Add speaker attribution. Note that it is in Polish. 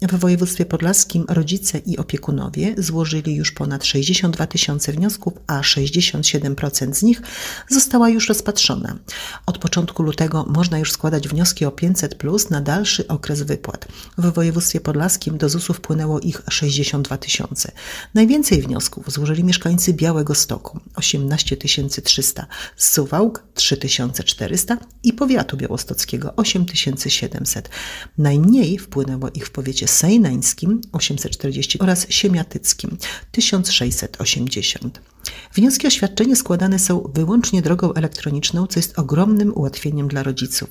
Speaker 1: W województwie podlaskim rodzice i opiekunowie złożyli już ponad 62 tysiące wniosków, a 67% z nich została już rozpatrzona. Od początku lutego można już składać wnioski o 500+ na dalszy okres wypłat. W województwie podlaskim do ZUS-u wpłynęło ich 62 tysiące. Najwięcej wniosków złożyli mieszkańcy Białegostoku, 18 300, z Suwałk 3400 i powiatu białostockiego 8700. Najmniej wpłynęło ich w powiecie sejnańskim 840 oraz siemiatyckim 1680. Wnioski o świadczenie składane są wyłącznie drogą elektroniczną, co jest ogromnym ułatwieniem dla rodziców.